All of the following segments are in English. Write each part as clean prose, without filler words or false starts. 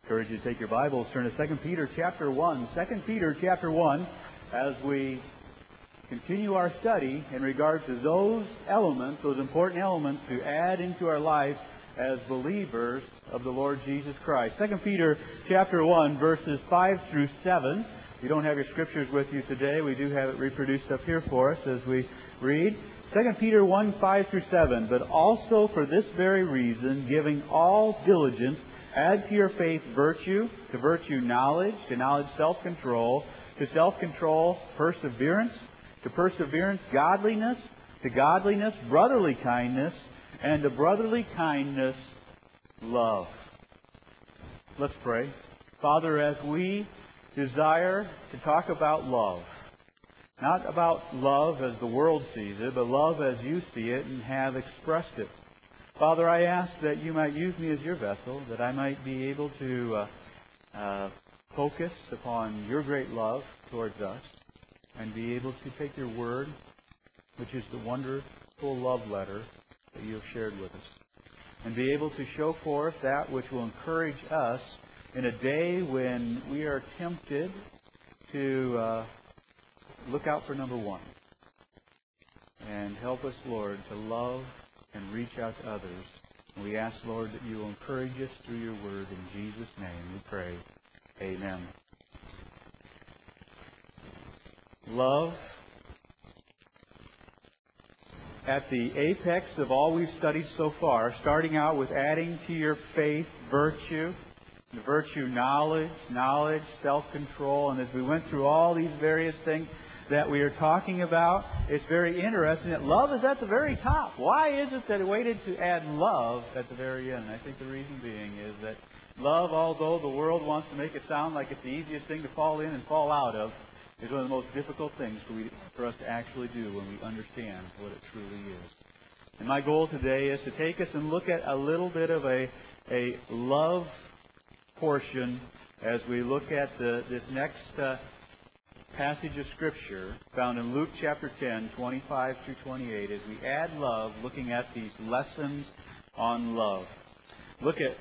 encourage you to take your Bibles, turn to 2 Peter chapter 1. 2 Peter chapter 1, as we continue our study in regard to those elements, those important elements to add into our life as believers of the Lord Jesus Christ. 2 Peter chapter 1, verses 5 through 7. If you don't have your scriptures with you today, we do have it reproduced up here for us as we read. 2 Peter 1, 5 through 7. But also for this very reason, giving all diligence, add to your faith virtue, to virtue knowledge, to knowledge self-control, to self-control perseverance, to perseverance godliness, to godliness brotherly kindness, and to brotherly kindness love. Let's pray. Father, as we desire to talk about love, not about love as the world sees it, but love as you see it and have expressed it. Father, I ask that you might use me as your vessel, that I might be able to focus upon your great love towards us and be able to take your word, which is the wonderful love letter that you have shared with us, and be able to show forth that which will encourage us in a day when we are tempted to look out for number one. And help us, Lord, to love and reach out to others. And we ask, Lord, that you will encourage us through your word. In Jesus' name we pray. Amen. Love, at the apex of all we've studied so far, starting out with adding to your faith virtue, the virtue knowledge, self-control, and as we went through all these various things that we are talking about, it's very interesting that love is at the very top. Why is it that it waited to add love at the very end? And I think the reason being is that love, although the world wants to make it sound like it's the easiest thing to fall in and fall out of, is one of the most difficult things for us to actually do when we understand what it truly is. And my goal today is to take us and look at a little bit of a love portion as we look at this next passage of Scripture found in Luke chapter 10, 25 through 28, as we add love, looking at these lessons on love. Look at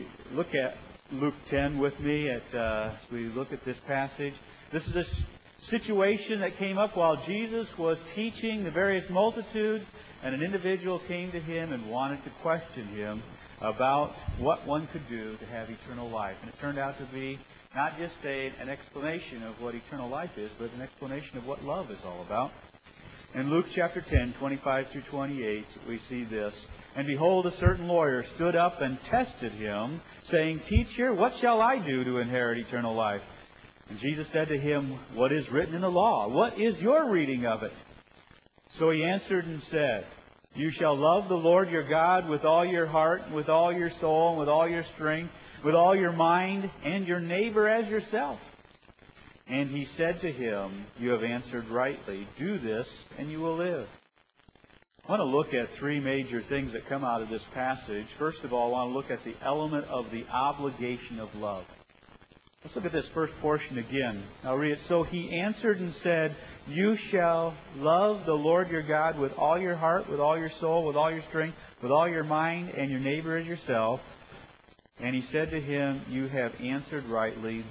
Luke 10 with me as we look at this passage. This is a situation that came up while Jesus was teaching the various multitudes, and an individual came to him and wanted to question him about what one could do to have eternal life. And it turned out to be not just an explanation of what eternal life is, but an explanation of what love is all about. In Luke chapter 10, 25 through 28, we see this. And behold, a certain lawyer stood up and tested him, saying, Teacher, what shall I do to inherit eternal life? And Jesus said to him, What is written in the law? What is your reading of it? So he answered and said, You shall love the Lord your God with all your heart, and with all your soul, and with all your strength, with all your mind, and your neighbor as yourself. And he said to him, You have answered rightly. Do this, and you will live. I want to look at three major things that come out of this passage. First of all, I want to look at the element of the obligation of love. Let's look at this first portion again. I'll read it. So he answered and said, You shall love the Lord your God with all your heart, with all your soul, with all your strength, with all your mind, and your neighbor as yourself. And he said to him, You have answered rightly.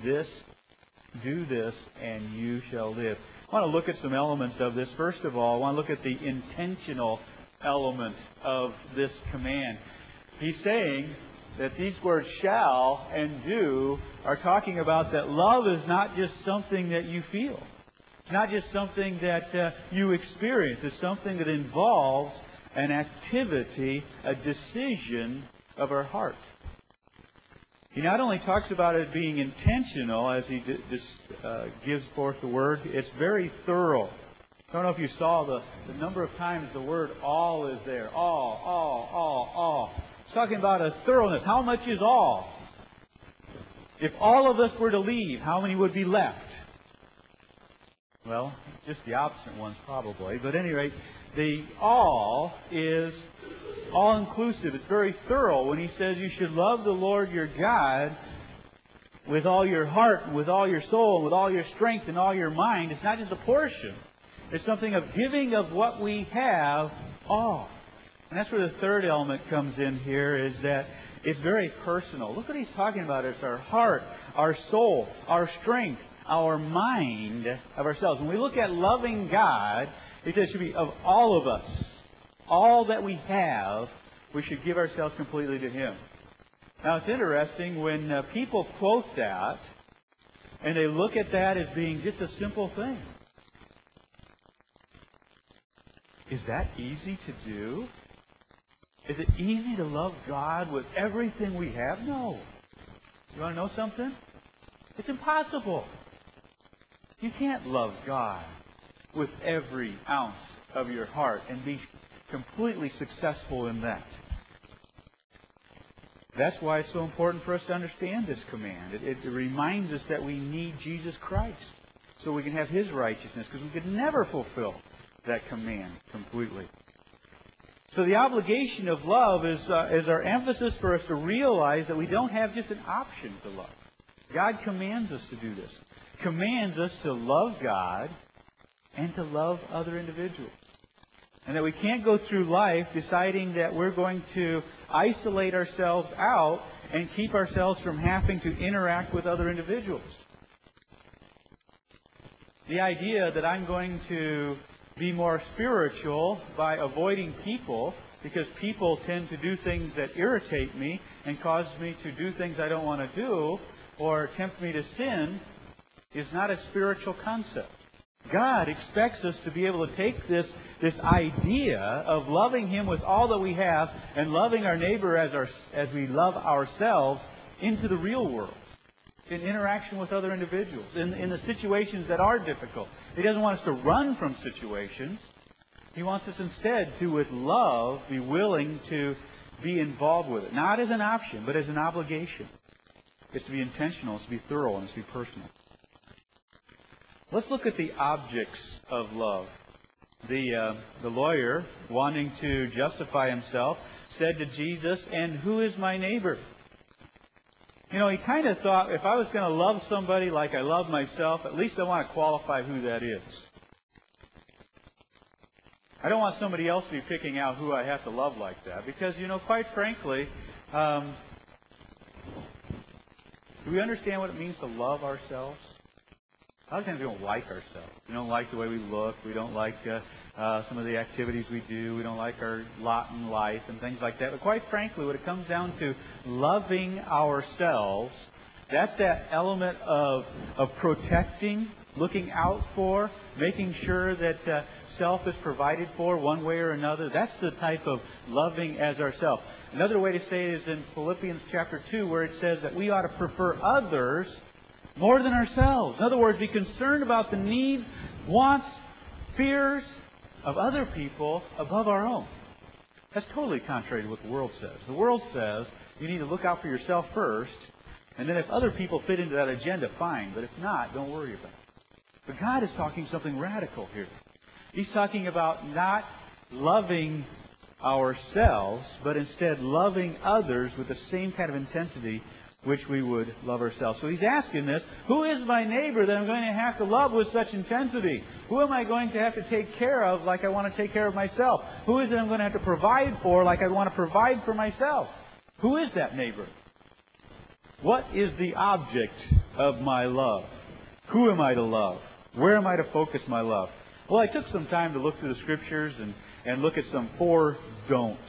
Do this, and you shall live. I want to look at some elements of this. First of all, I want to look at the intentional element of this command. He's saying that these words shall and do are talking about that love is not just something that you feel. It's not just something that you experience. It's something that involves an activity, a decision of our heart. He not only talks about it being intentional as he gives forth the word, it's very thorough. I don't know if you saw the number of times the word all is there. All. It's talking about a thoroughness. How much is all? If all of us were to leave, how many would be left? Well, just the opposite ones probably. But at any rate, the all is all-inclusive. It's very thorough when he says you should love the Lord your God with all your heart, and with all your soul, and with all your strength, and all your mind. It's not just a portion. It's something of giving of what we have all. And that's where the third element comes in here, is that It's very personal. Look what he's talking about. It's our heart, our soul, our strength, our mind of ourselves. When we look at loving God, it says it should be of all of us. All that we have, we should give ourselves completely to Him. Now, it's interesting when people quote that, and they look at that as being just a simple thing. Is that easy to do? Is it easy to love God with everything we have? No. You want to know something? It's impossible. You can't love God with every ounce of your heart and be completely successful in that. That's why it's so important for us to understand this command. It reminds us that we need Jesus Christ so we can have His righteousness, because we could never fulfill that command completely. So the obligation of love is our emphasis for us to realize that we don't have just an option to love. God commands us to do this. Commands us to love God and to love other individuals. And that we can't go through life deciding that we're going to isolate ourselves out and keep ourselves from having to interact with other individuals. The idea that I'm going to be more spiritual by avoiding people because people tend to do things that irritate me and cause me to do things I don't want to do or tempt me to sin is not a spiritual concept. God expects us to be able to take this idea of loving Him with all that we have and loving our neighbor as we love ourselves into the real world, in interaction with other individuals, in the situations that are difficult. He doesn't want us to run from situations. He wants us instead to, with love, be willing to be involved with it. Not as an option, but as an obligation. It's to be intentional, it's to be thorough, and it's to be personal. Let's look at the objects of love. The lawyer, wanting to justify himself, said to Jesus, "And who is my neighbor?" You know, he kind of thought, if I was going to love somebody like I love myself, at least I want to qualify who that is. I don't want somebody else to be picking out who I have to love like that. Because, you know, quite frankly, do we understand what it means to love ourselves? A lot of times we don't like ourselves. We don't like the way we look. We don't like some of the activities we do. We don't like our lot in life and things like that. But quite frankly, when it comes down to loving ourselves, that's that element of protecting, looking out for, making sure that self is provided for one way or another. That's the type of loving as ourselves. Another way to say it is in Philippians chapter 2, where it says that we ought to prefer others more than ourselves. In other words, be concerned about the needs, wants, fears of other people above our own. That's totally contrary to what the world says. The world says you need to look out for yourself first, and then if other people fit into that agenda, fine. But if not, don't worry about it. But God is talking something radical here. He's talking about not loving ourselves, but instead loving others with the same kind of intensity which we would love ourselves. So he's asking this, who is my neighbor that I'm going to have to love with such intensity? Who am I going to have to take care of like I want to take care of myself? Who is it I'm going to have to provide for like I want to provide for myself? Who is that neighbor? What is the object of my love? Who am I to love? Where am I to focus my love? Well, I took some time to look through the Scriptures and look at some 4 don'ts.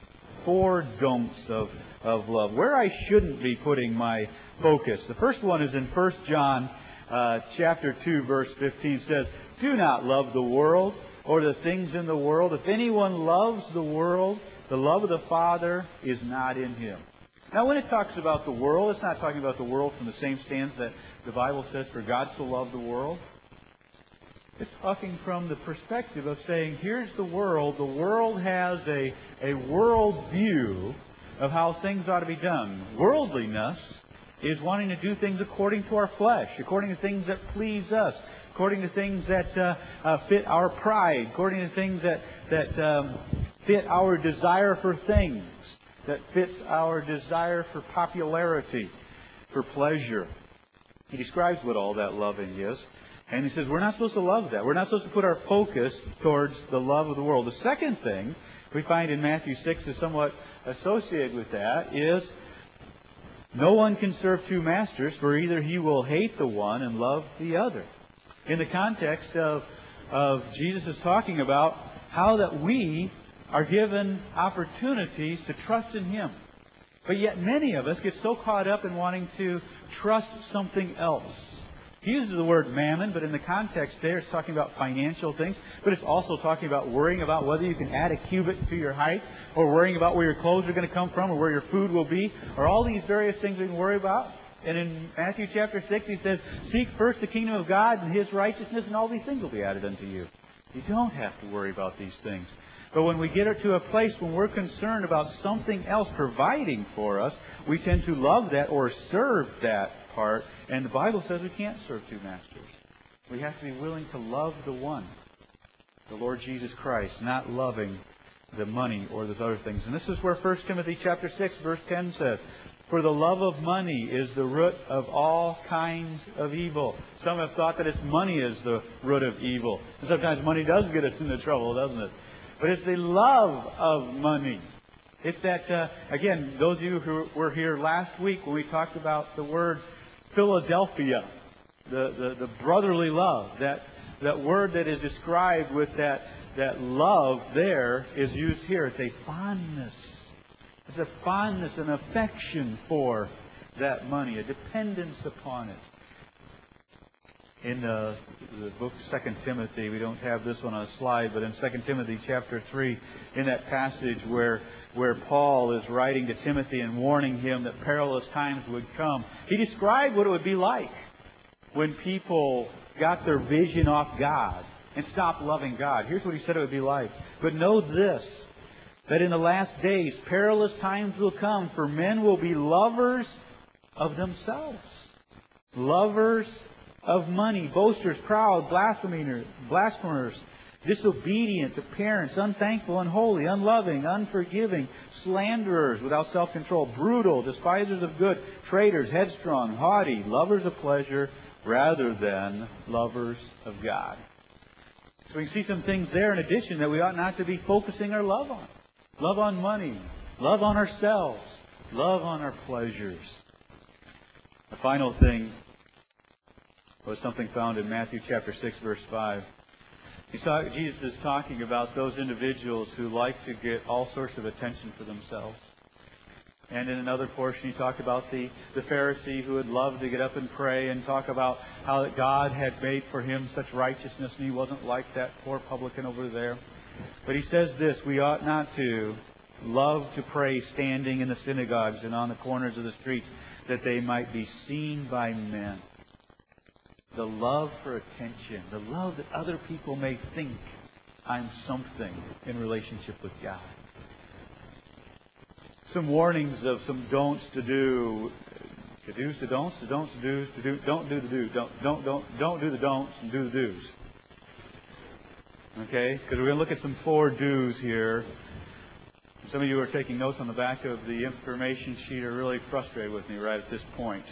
4 don'ts of love. Where I shouldn't be putting my focus. The first one is in 1 John chapter 2, verse 15. It says, "Do not love the world or the things in the world. If anyone loves the world, the love of the Father is not in him." Now, when it talks about the world, it's not talking about the world from the same stance that the Bible says for God to love the world. It's talking from the perspective of saying, here's the world. The world has a world view of how things ought to be done. Worldliness is wanting to do things according to our flesh, according to things that please us, according to things that fit our pride, according to things that fit our desire for things, that fits our desire for popularity, for pleasure. He describes what all that loving is. And he says we're not supposed to love that. We're not supposed to put our focus towards the love of the world. The second thing we find in Matthew 6 is somewhat associated with that is No one can serve two masters, for either he will hate the one and love the other. In the context of Jesus is talking about how that we are given opportunities to trust in Him. But yet many of us get so caught up in wanting to trust something else. He uses the word mammon, but in the context there it's talking about financial things. But it's also talking about worrying about whether you can add a cubit to your height, or worrying about where your clothes are going to come from, or where your food will be, or all these various things we can worry about. And in Matthew chapter 6 He says, seek first the kingdom of God and His righteousness, and all these things will be added unto you. You don't have to worry about these things. But when we get to a place when we're concerned about something else providing for us, we tend to love that or serve that part. And the Bible says we can't serve two masters. We have to be willing to love the one, the Lord Jesus Christ, not loving the money or those other things. And this is where 1 Timothy chapter 6 verse 10 says, for the love of money is the root of all kinds of evil. Some have thought that it's money is the root of evil. And sometimes money does get us into trouble, doesn't it? But it's the love of money. It's that, again, those of you who were here last week when we talked about the word Philadelphia, the brotherly love, that word that is described with that love there is used here. It's a fondness. It's a fondness, an affection for that money, a dependence upon it. In the book 2 Timothy, we don't have this one on a slide, but in 2 Timothy chapter 3, in that passage where Paul is writing to Timothy and warning him that perilous times would come, he described what it would be like when people got their vision off God and stopped loving God. Here's what he said it would be like. But know this, that in the last days perilous times will come, for men will be lovers of themselves, lovers of money, boasters, proud, blasphemers, disobedient to parents, unthankful, unholy, unloving, unforgiving, slanderers, without self-control, brutal, despisers of good, traitors, headstrong, haughty, lovers of pleasure rather than lovers of God. So we can see some things there in addition that we ought not to be focusing our love on. Love on money, love on ourselves, love on our pleasures. The final thing was something found in Matthew chapter 6, verse 5. Jesus is talking about those individuals who like to get all sorts of attention for themselves. And in another portion, he talked about the Pharisee who would love to get up and pray and talk about how God had made for him such righteousness and he wasn't like that poor publican over there. But he says this, we ought not to love to pray standing in the synagogues and on the corners of the streets, that they might be seen by men. The love for attention, the love that other people may think I'm something in relationship with God. Some warnings of some don'ts to do. To do's to don'ts, to don'ts to do's, to do. Don't do the do. Don't do the don'ts and do the do's. Okay? Because we're going to look at some 4 do's here. Some of you who are taking notes on the back of the information sheet are really frustrated with me right at this point.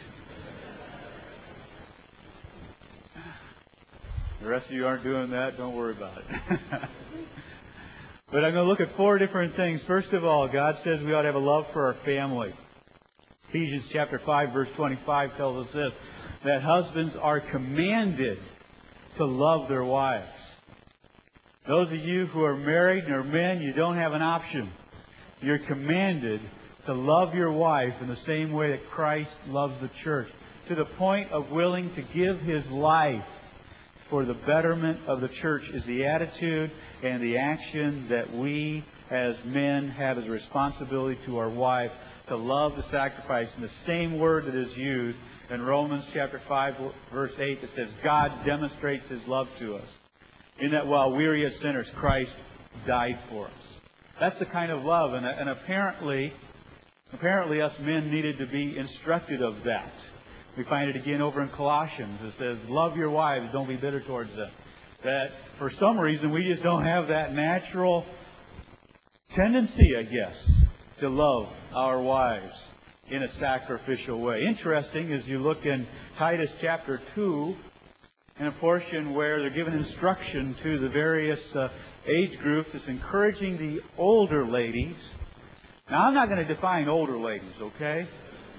The rest of you aren't doing that, don't worry about it. But I'm going to look at 4 different things. First of all, God says we ought to have a love for our family. Ephesians chapter 5, verse 25 tells us this, that husbands are commanded to love their wives. Those of you who are married and are men, you don't have an option. You're commanded to love your wife in the same way that Christ loves the church, to the point of willing to give His life for the betterment of the church is the attitude and the action that we as men have as a responsibility to our wife to love, to sacrifice. In the same word that is used in Romans chapter 5, verse 8, that says, God demonstrates His love to us, in that while we were yet sinners, Christ died for us. That's the kind of love, and apparently us men needed to be instructed of that. We find it again over in Colossians. It says, love your wives, don't be bitter towards them. That for some reason we just don't have that natural tendency, I guess, to love our wives in a sacrificial way. Interesting, as you look in Titus chapter 2, in a portion where they're given instruction to the various age groups, it's encouraging the older ladies. Now, I'm not going to define older ladies, okay?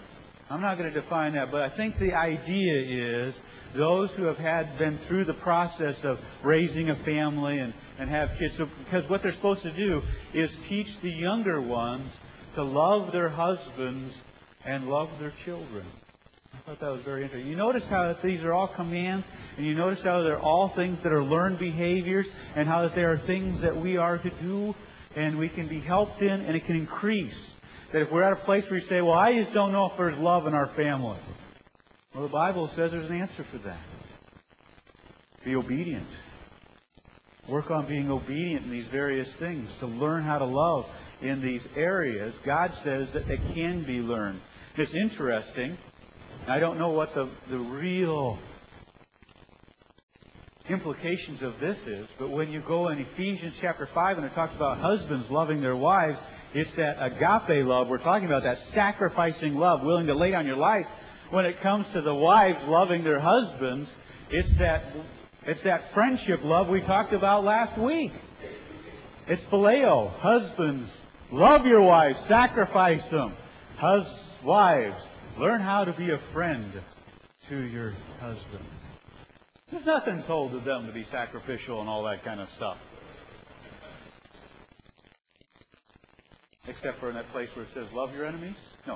I'm not going to define that, but I think the idea is those who have been through the process of raising a family and have kids. So, because what they're supposed to do is teach the younger ones to love their husbands and love their children. I thought that was very interesting. You notice how these are all commands, and you notice how they're all things that are learned behaviors, and how that they are things that we are to do, and we can be helped in, and it can increase. That if we're at a place where you say, well, I just don't know if there's love in our family. Well, the Bible says there's an answer for that. Be obedient. Work on being obedient in these various things to learn how to love in these areas. God says that they can be learned. It's interesting. I don't know what the real implications of this is, but when you go in Ephesians chapter 5 and it talks about husbands loving their wives, it's that agape love. We're talking about that sacrificing love, willing to lay down your life. When it comes to the wives loving their husbands, it's that friendship love we talked about last week. It's phileo. Husbands, love your wives, sacrifice them. Wives, learn how to be a friend to your husband. There's nothing told to them to be sacrificial and all that kind of stuff. Except for in that place where it says, love your enemies? No.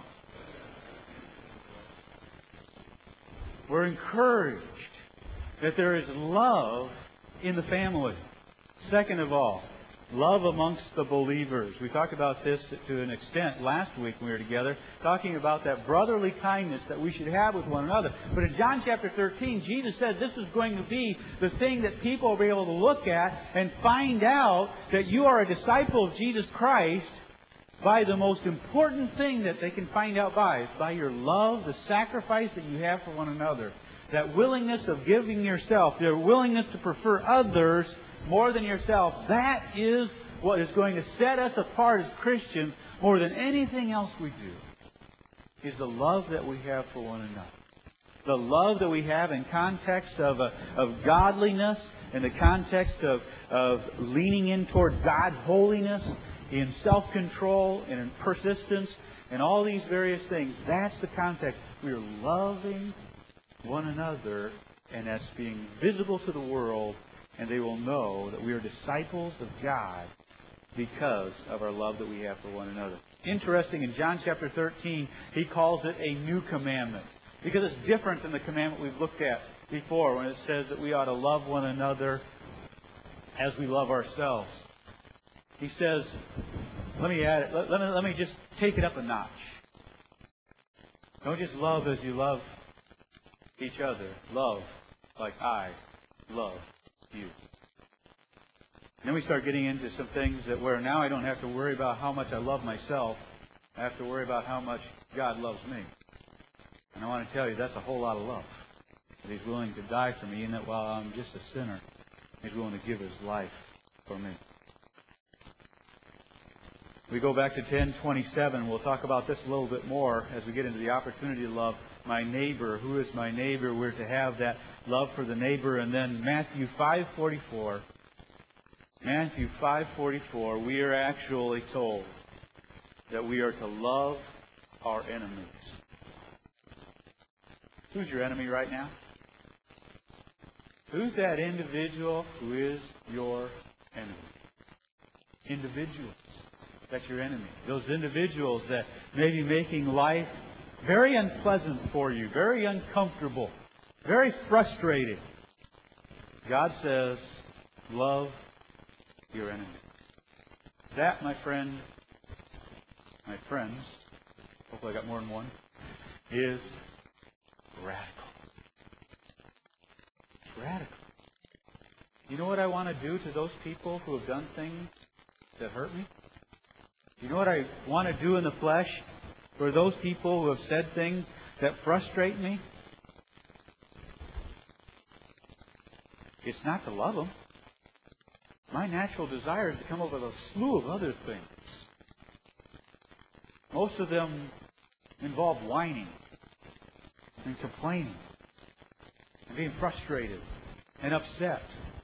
We're encouraged that there is love in the family. Second of all, love amongst the believers. We talked about this to an extent last week when we were together, talking about that brotherly kindness that we should have with one another. But in John chapter 13, Jesus said this is going to be the thing that people will be able to look at and find out that you are a disciple of Jesus Christ by the most important thing that they can find out by your love, the sacrifice that you have for one another. That willingness of giving yourself, the willingness to prefer others more than yourself, that is what is going to set us apart as Christians more than anything else we do, is the love that we have for one another. The love that we have in context of godliness, in the context of leaning in toward God's holiness, in self-control and in persistence and all these various things. That's the context. We are loving one another, and that's being visible to the world, and they will know that we are disciples of God because of our love that we have for one another. Interesting, in John chapter 13, he calls it a new commandment because it's different than the commandment we've looked at before when it says that we ought to love one another as we love ourselves. He says, let me add it. Let me just take it up a notch. Don't just love as you love each other. Love like I love you. And then we start getting into some things that where now I don't have to worry about how much I love myself. I have to worry about how much God loves me. And I want to tell you, that's a whole lot of love. That He's willing to die for me, and that while I'm just a sinner, He's willing to give His life for me. We go back to 10:27. We'll talk about this a little bit more as we get into the opportunity to love my neighbor. Who is my neighbor? We're to have that love for the neighbor. And then Matthew 5:44. Matthew 5:44. We are actually told that we are to love our enemies. Who's your enemy right now? Who's that individual who is your enemy? Individuals. That's your enemy. Those individuals that may be making life very unpleasant for you, very uncomfortable, very frustrating. God says, love your enemy. That, my friend, my friends, hopefully I got more than one, is radical. It's radical. You know what I want to do to those people who have done things that hurt me? You know what I want to do in the flesh for those people who have said things that frustrate me? It's not to love them. My natural desire is to come up with a slew of other things. Most of them involve whining and complaining and being frustrated and upset.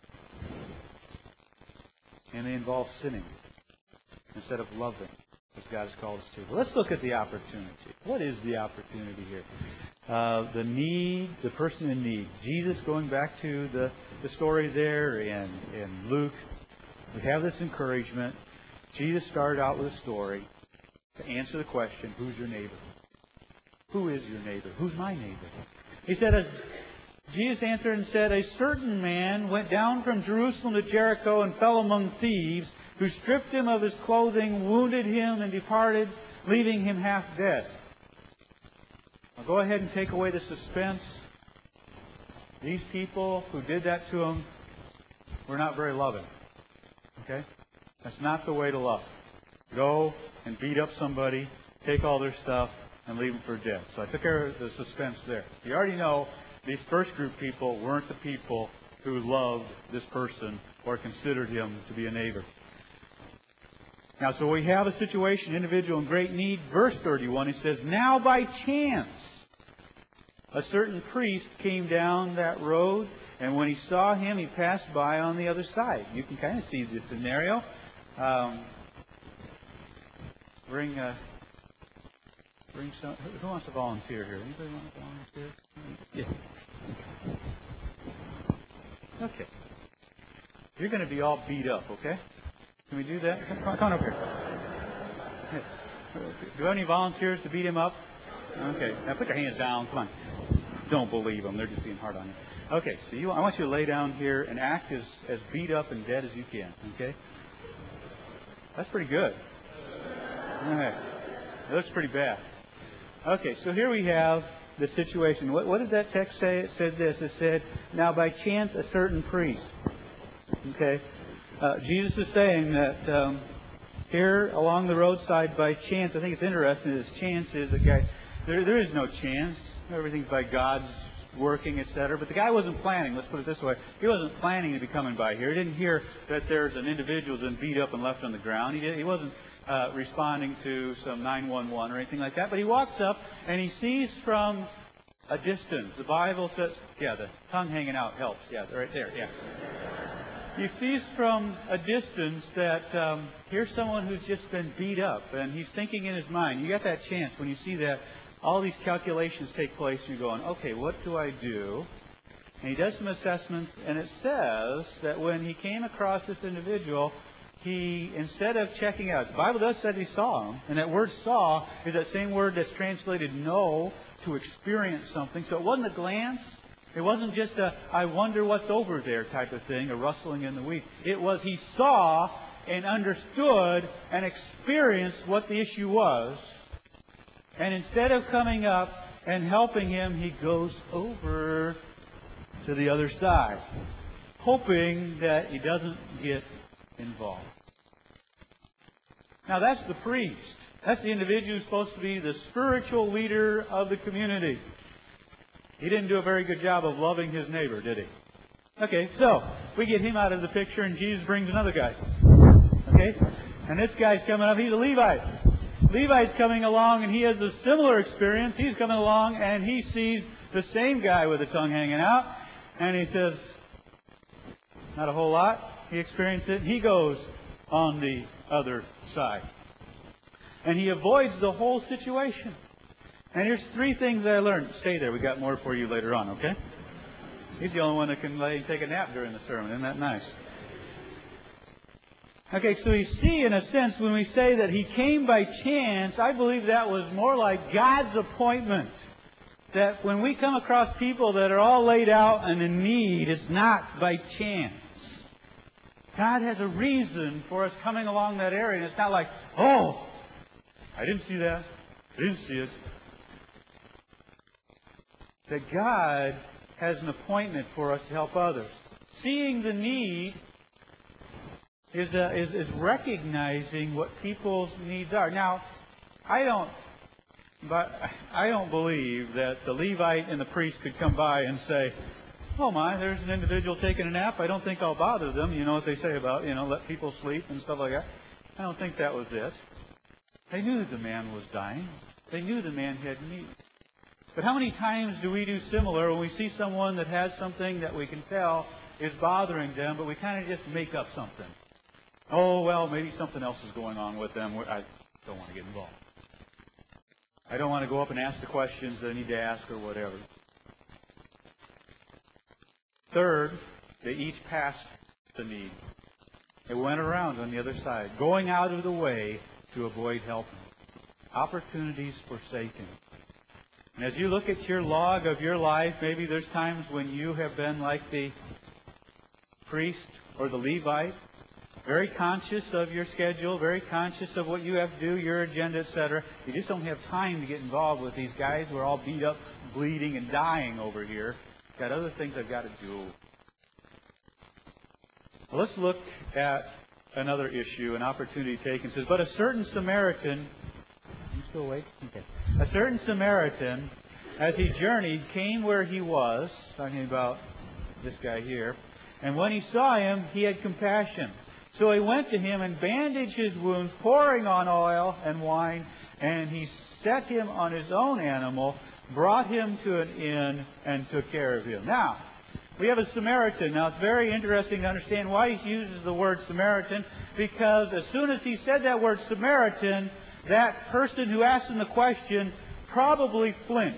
And they involve sinning instead of loving, as God has called us to. Let's look at the opportunity. What is the opportunity here? The need, the person in need. Jesus, going back to the story there in Luke, we have this encouragement. Jesus started out with a story to answer the question, who's your neighbor? Who is your neighbor? Who's my neighbor? He said, Jesus answered and said, a certain man went down from Jerusalem to Jericho and fell among thieves, who stripped him of his clothing, wounded him, and departed, leaving him half dead. Now go ahead and take away the suspense. These people who did that to him were not very loving. Okay? That's not the way to love. Go and beat up somebody, take all their stuff, and leave them for dead. So I took care of the suspense there. You already know these first group people weren't the people who loved this person or considered him to be a neighbor. Now, so we have a situation, individual in great need. Verse 31, he says, now by chance, a certain priest came down that road, and when he saw him, he passed by on the other side. You can kind of see the scenario. Bring some. Who wants to volunteer here? Anybody want to volunteer? Yeah. Okay. You're going to be all beat up, okay? Can we do that? Come on over here. Do you have any volunteers to beat him up? Okay. Now put your hands down. Come on. Don't believe them. They're just being hard on you. Okay. So I want you to lay down here and act as beat up and dead as you can. Okay? That's pretty good. All right. That looks pretty bad. Okay. So here we have the situation. What did that text say? It said this. It said, now by chance a certain priest. Okay? Jesus is saying that here along the roadside by chance, I think it's interesting, his chance is a guy, there is no chance. Everything's by God's working, etc. But the guy wasn't planning, let's put it this way, he wasn't planning to be coming by here. He didn't hear that there's an individual that's been beat up and left on the ground. He wasn't responding to some 911 or anything like that. But he walks up and he sees from a distance. The Bible says, yeah, the tongue hanging out helps. Yeah, right there, yeah. He sees from a distance that here's someone who's just been beat up, and he's thinking in his mind. You got that chance when you see that. All these calculations take place, and you're going, okay, what do I do? And he does some assessments, and it says that when he came across this individual, he, instead of checking out, the Bible does say he saw him, and that word saw is that same word that's translated know, to experience something. So it wasn't a glance. It wasn't just a, I wonder what's over there type of thing, a rustling in the weeds. It was he saw and understood and experienced what the issue was. And instead of coming up and helping him, he goes over to the other side, hoping that he doesn't get involved. Now that's the priest. That's the individual who's supposed to be the spiritual leader of the community. He didn't do a very good job of loving his neighbor, did he? Okay, so we get him out of the picture, and Jesus brings another guy. Okay? And this guy's coming up. He's a Levite. Levi's coming along, and he has a similar experience. He's coming along, and he sees the same guy with the tongue hanging out. And he says, not a whole lot. He experienced it. He goes on the other side. And he avoids the whole situation. And here's three things I learned. Stay there. We got more for you later on, okay? He's the only one that can lay and take a nap during the sermon. Isn't that nice? Okay, so you see, in a sense, when we say that he came by chance, I believe that was more like God's appointment. That when we come across people that are all laid out and in need, it's not by chance. God has a reason for us coming along that area. And it's not like, oh, I didn't see that. I didn't see it. That God has an appointment for us to help others. Seeing the need is recognizing what people's needs are. Now, I don't believe that the Levite and the priest could come by and say, oh my, there's an individual taking a nap. I don't think I'll bother them. You know what they say about, let people sleep and stuff like that. I don't think that was it. They knew the man was dying. They knew the man had need. But how many times do we do similar when we see someone that has something that we can tell is bothering them, but we kind of just make up something? Oh, well, maybe something else is going on with them. I don't want to get involved. I don't want to go up and ask the questions that I need to ask or whatever. Third, they each passed the need. They went around on the other side, going out of the way to avoid helping. Opportunities forsaken. And as you look at your log of your life, maybe there's times when you have been like the priest or the Levite, very conscious of your schedule, very conscious of what you have to do, your agenda, etc. You just don't have time to get involved with these guys who are all beat up, bleeding, and dying over here. Got other things I've got to do. Well, let's look at another issue, an opportunity taken. It says, but a certain Samaritan, you still awake? Okay. A certain Samaritan, as he journeyed, came where he was, talking about this guy here, and when he saw him, he had compassion. So he went to him and bandaged his wounds, pouring on oil and wine, and he set him on his own animal, brought him to an inn, and took care of him. Now, we have a Samaritan. Now, it's very interesting to understand why he uses the word Samaritan, because as soon as he said that word Samaritan, that person who asked him the question probably flinched.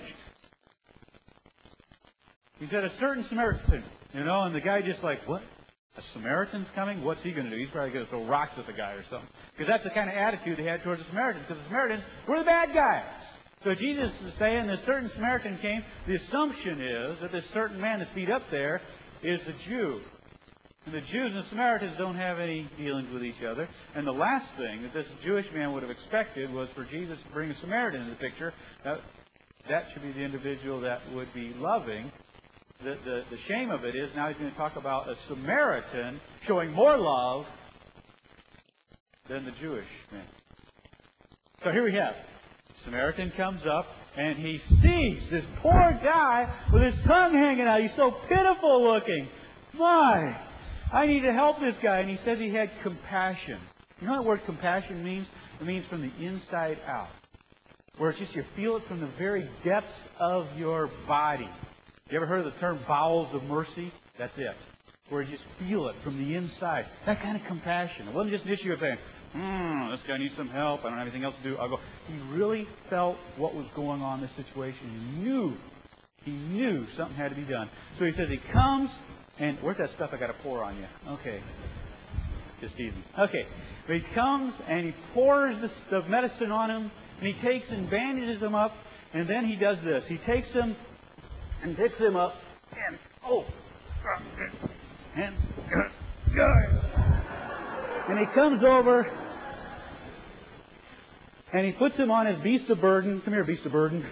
He said, a certain Samaritan, and the guy just like, what? A Samaritan's coming? What's he going to do? He's probably going to throw rocks at the guy or something. Because that's the kind of attitude they had towards the Samaritans, because the Samaritans were the bad guys. So Jesus is saying this certain Samaritan came. The assumption is that this certain man that's beat up there is the Jew. And the Jews and the Samaritans don't have any dealings with each other. And the last thing that this Jewish man would have expected was for Jesus to bring a Samaritan into the picture. That should be the individual that would be loving. The shame of it is now he's going to talk about a Samaritan showing more love than the Jewish man. So here we have Samaritan comes up, and he sees this poor guy with his tongue hanging out. He's so pitiful looking. My, I need to help this guy. And he says he had compassion. You know what the word compassion means? It means from the inside out. Where it's just you feel it from the very depths of your body. You ever heard of the term bowels of mercy? That's it. Where you just feel it from the inside. That kind of compassion. It wasn't just an issue of saying, this guy needs some help. I don't have anything else to do. I'll go. He really felt what was going on in this situation. He knew something had to be done. So he says he comes, and where's that stuff I got to pour on you? Okay. Just easy. Okay. But he comes, and he pours the medicine on him, and he takes and bandages him up, and then he does this. He takes him and picks him up, and he comes over, and he puts him on his beast of burden. Come here, beast of burden.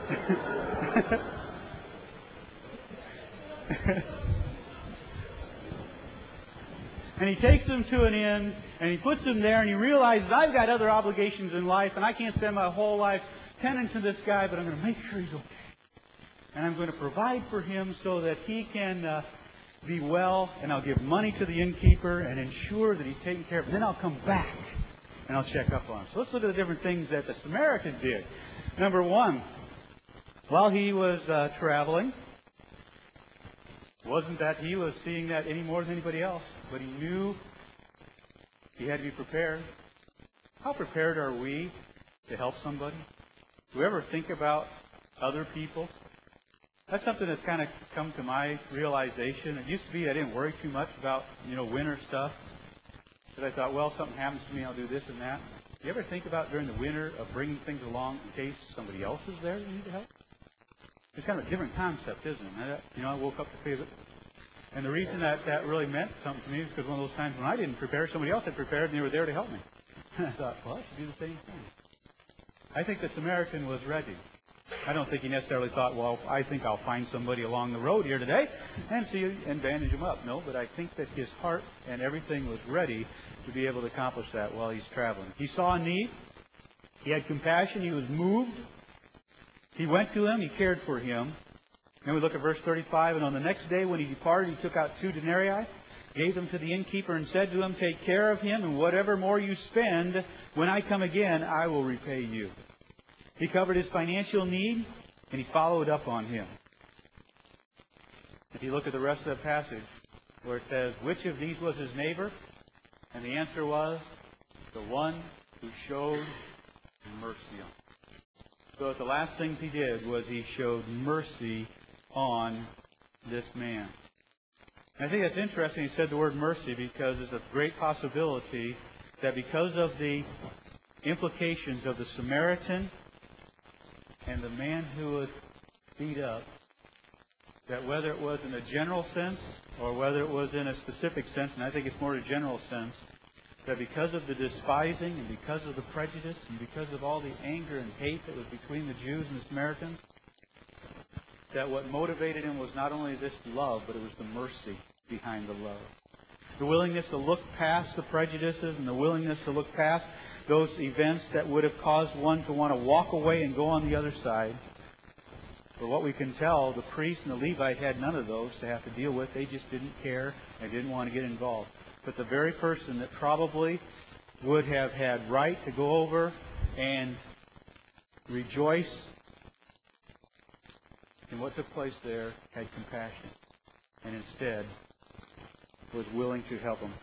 And he takes him to an inn, and he puts him there, and he realizes, I've got other obligations in life, and I can't spend my whole life tending to this guy, but I'm going to make sure he's okay. And I'm going to provide for him so that he can be well, and I'll give money to the innkeeper and ensure that he's taken care of. And then I'll come back, and I'll check up on him. So let's look at the different things that the Samaritan did. Number one, while he was traveling, wasn't that he was seeing that any more than anybody else, but he knew he had to be prepared. How prepared are we to help somebody? Do we ever think about other people? That's something that's kind of come to my realization. It used to be I didn't worry too much about, winter stuff. Because I thought, well, if something happens to me, I'll do this and that. Do you ever think about during the winter of bringing things along in case somebody else is there that need to help? It's kind of a different concept, isn't it? I woke up to feel it. And the reason that really meant something to me is because one of those times when I didn't prepare, somebody else had prepared and they were there to help me. And I thought, well, I should do the same thing. I think the Samaritan was ready. I don't think he necessarily thought, well, I think I'll find somebody along the road here today and bandage him up. No, but I think that his heart and everything was ready to be able to accomplish that while he's traveling. He saw a need. He had compassion. He was moved. He went to him. He cared for him. Then we look at verse 35. And on the next day when he departed, he took out 2 denarii, gave them to the innkeeper, and said to him, take care of him, and whatever more you spend, when I come again, I will repay you. He covered his financial need, and he followed up on him. If you look at the rest of the passage, where it says, which of these was his neighbor? And the answer was, the one who showed mercy on him. So the last things he did was he showed mercy on this man. And I think that's interesting he said the word mercy because there's a great possibility that because of the implications of the Samaritan and the man who was beat up, that whether it was in a general sense or whether it was in a specific sense, and I think it's more a general sense, that because of the despising and because of the prejudice and because of all the anger and hate that was between the Jews and the Samaritans, that what motivated him was not only this love, but it was the mercy behind the love. The willingness to look past the prejudices and the willingness to look past those events that would have caused one to want to walk away and go on the other side. For what we can tell, the priest and the Levite had none of those to have to deal with. They just didn't care and didn't want to get involved. But the very person that probably would have had right to go over and rejoice in what took place there had compassion and instead was willing to help him.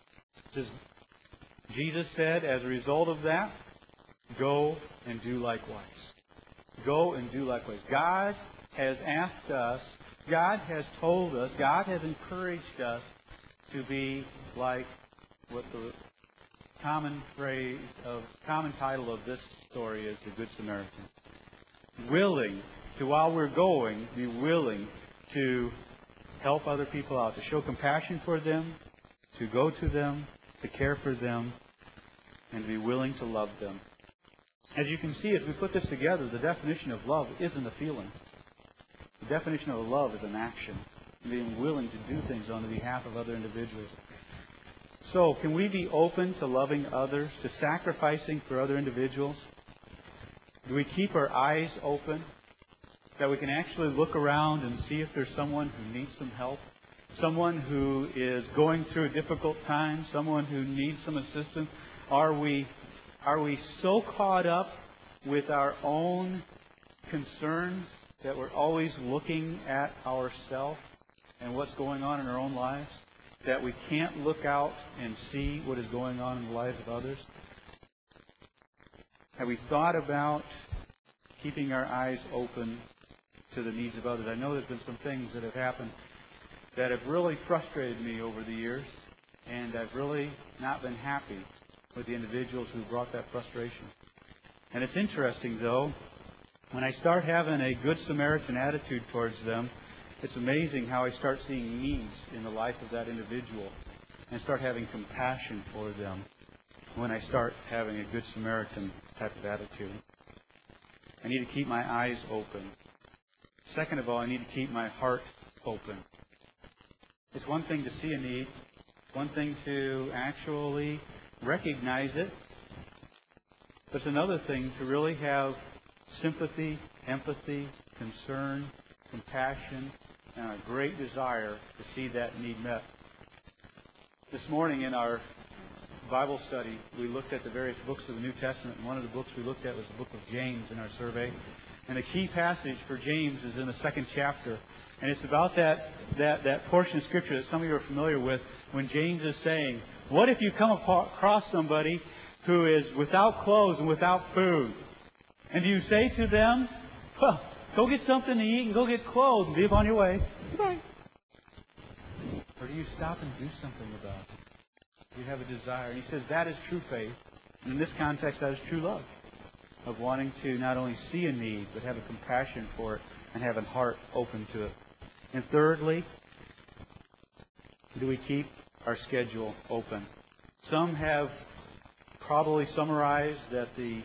Jesus said, as a result of that, go and do likewise. Go and do likewise. God has asked us, God has told us, God has encouraged us to be like what the common title of this story is, the Good Samaritan. Willing to, while we're going, be willing to help other people out, to show compassion for them, to go to them, to care for them, and to be willing to love them. As you can see, as we put this together, the definition of love isn't a feeling. The definition of love is an action, being willing to do things on the behalf of other individuals. So, can we be open to loving others, to sacrificing for other individuals? Do we keep our eyes open, that we can actually look around and see if there's someone who needs some help, someone who is going through a difficult time, someone who needs some assistance? Are we so caught up with our own concerns that we're always looking at ourselves and what's going on in our own lives, that we can't look out and see what is going on in the lives of others? Have we thought about keeping our eyes open to the needs of others? I know there's been some things that have happened that have really frustrated me over the years, and I've really not been happy with the individuals who brought that frustration. And it's interesting, though, when I start having a Good Samaritan attitude towards them, it's amazing how I start seeing needs in the life of that individual and start having compassion for them when I start having a Good Samaritan type of attitude. I need to keep my eyes open. Second of all, I need to keep my heart open. It's one thing to see a need, one thing to actually recognize it, but it's another thing to really have sympathy, empathy, concern, compassion, and a great desire to see that need met. This morning in our Bible study, we looked at the various books of the New Testament, and one of the books we looked at was the book of James in our survey. And the key passage for James is in the 2nd chapter. And it's about that portion of Scripture that some of you are familiar with, when James is saying, what if you come across somebody who is without clothes and without food? And do you say to them, well, go get something to eat and go get clothes and be on your way? Goodbye. Or do you stop and do something about it? You have a desire. And he says that is true faith. And in this context, that is true love. Of wanting to not only see a need, but have a compassion for it and have a heart open to it. And thirdly, do we keep our schedule open? Some have probably summarized that the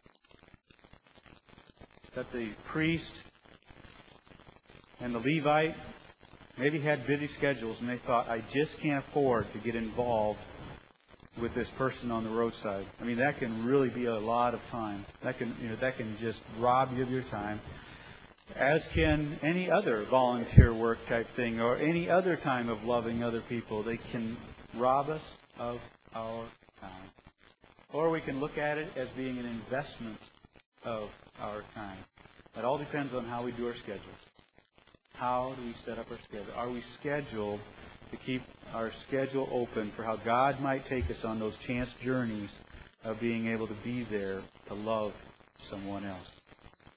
priest and the Levite maybe had busy schedules, and they thought, I just can't afford to get involved with this person on the roadside. I mean, that can really be a lot of time. That can just rob you of your time, as can any other volunteer work type thing or any other time of loving other people. They can rob us of our time. Or we can look at it as being an investment of our time. It all depends on how we do our schedules. How do we set up our schedule? Are we scheduled to keep our schedule open for how God might take us on those chance journeys of being able to be there to love someone else?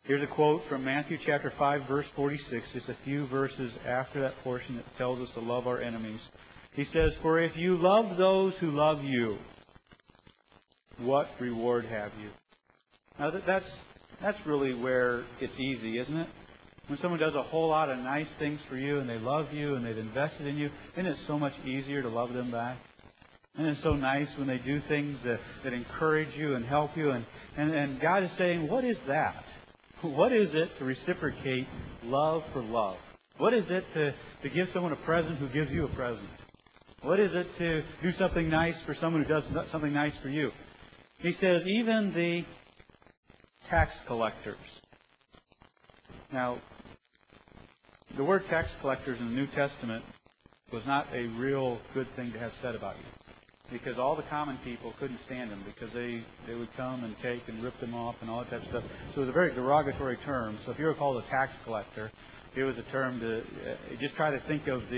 Here's a quote from Matthew chapter 5, verse 46, just a few verses after that portion that tells us to love our enemies. He says, "For if you love those who love you, what reward have you?" Now that's really where it's easy, isn't it? When someone does a whole lot of nice things for you and they love you and they've invested in you, isn't it so much easier to love them back? And it's so nice when they do things that encourage you and help you. And God is saying, what is that? What is it to reciprocate love for love? What is it to give someone a present who gives you a present? What is it to do something nice for someone who does something nice for you? He says, even the tax collectors. Now, the word tax collectors in the New Testament was not a real good thing to have said about you. Because all the common people couldn't stand them because they would come and take and rip them off and all that type of stuff. So it was a very derogatory term. So if you were called a tax collector, it was a term to just try to think of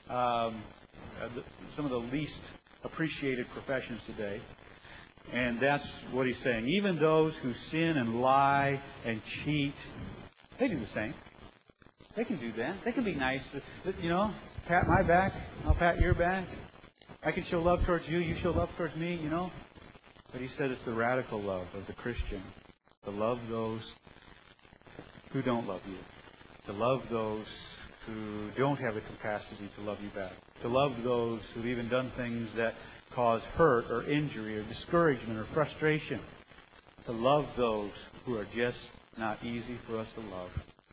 some of the least appreciated professions today. And that's what he's saying. Even those who sin and lie and cheat, they do the same. They can do that. They can be nice. Pat my back, I'll pat your back. I can show love towards you, you show love towards me, But he said it's the radical love of the Christian. To love those who don't love you. To love those who don't have the capacity to love you back. To love those who've even done things that cause hurt or injury or discouragement or frustration. To love those who are just not easy for us to love.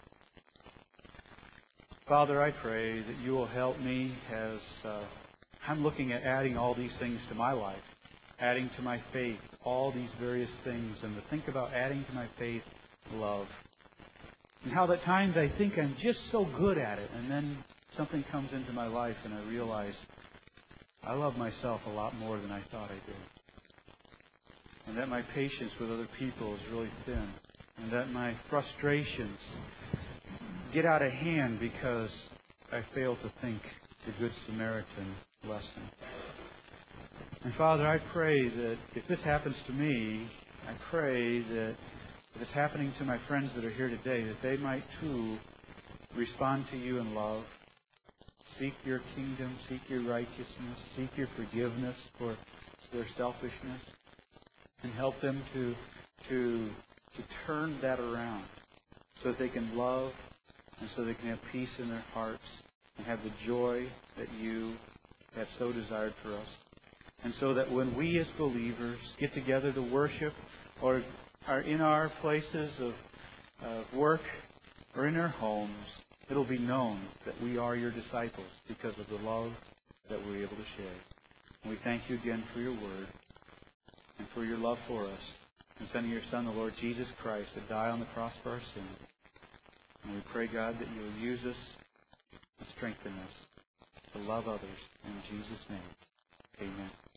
Father, I pray that you will help me as I'm looking at adding all these things to my life, adding to my faith all these various things, and to think about adding to my faith love. And how at times I think I'm just so good at it, and then something comes into my life and I realize I love myself a lot more than I thought I did. And that my patience with other people is really thin. And that my frustrations get out of hand because I fail to think the Good Samaritan lesson. And Father, I pray that if this happens to me, I pray that if it's happening to my friends that are here today, that they might too respond to you in love, seek your kingdom, seek your righteousness, seek your forgiveness for their selfishness, and help them to turn that around so that they can love and so they can have peace in their hearts and have the joy that you have so desired for us. And so that when we as believers get together to worship or are in our places of work or in our homes, it'll be known that we are your disciples because of the love that we're able to share. And we thank you again for your word and for your love for us and sending your Son, the Lord Jesus Christ, to die on the cross for our sins. And we pray, God, that you will use us and strengthen us to love others. In Jesus' name, amen.